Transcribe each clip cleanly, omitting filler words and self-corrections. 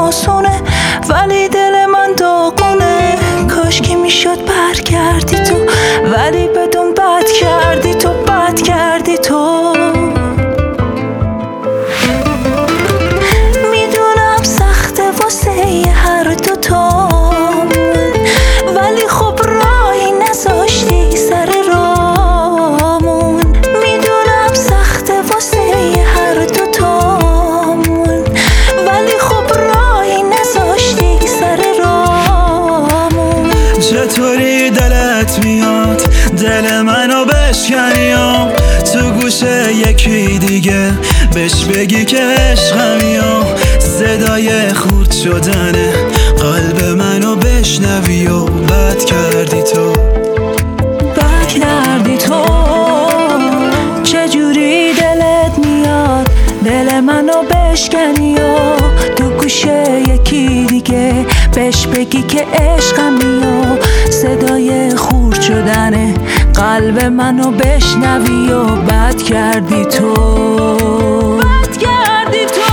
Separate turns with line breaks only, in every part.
آسونه، ولی دل من داغونه. کاش که میشد برگردی تو، ولی بدون بد کردی تو، بد کردی تو. میدونم سخته واسه هر دوتامون، ولی خب راهی نذاشتی سر رامون. میدونم سخته واسه هر دوتامون، ولی خب راهی نذاشتی سر رامون.
چطوری دلت میاد دل منو بشکنی و تو گوشه یکی دیگه بهش بگی که عشقمی و صدای خورد شدن قلب منو بشنوی و بد کردی تو،
بد کردی تو. چجوری دلت میاد دل منو بشکنی و تو گوشه یکی دیگه بهش بگی که عشقمی و صدای خورد شدن قلب منو بشنوی و بد کردی تو، بد کردی تو.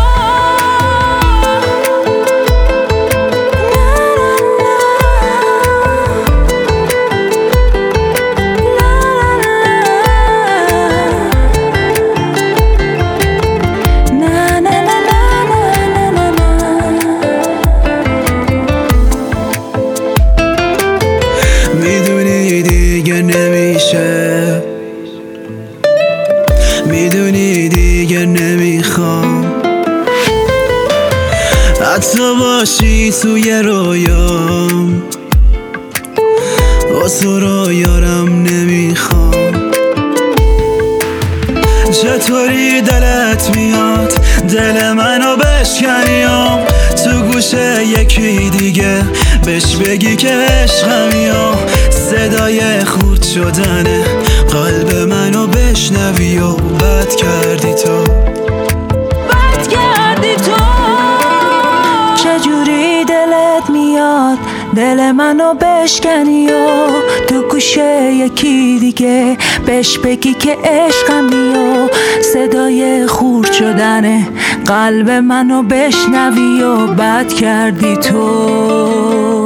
میدونی دیگه نمیشه، میدونی دیگه نمیخوام حتی باشی توی رویام، واسه رویارم نمیخوام. چطوری دلت میاد دل منو بشکنی و تو گوشه یکی دیگه بهش بگی که عشقمی و صدای خورد شدن قلب منو بشنوی و بد کردی تو،
بد کردی تو. چجوری دلت میاد دل منو بشکنی و تو گوشه یکی دیگه بهش بگی که عشقمی و صدای خورد شدن قلب منو بشنوی و بد کردی تو.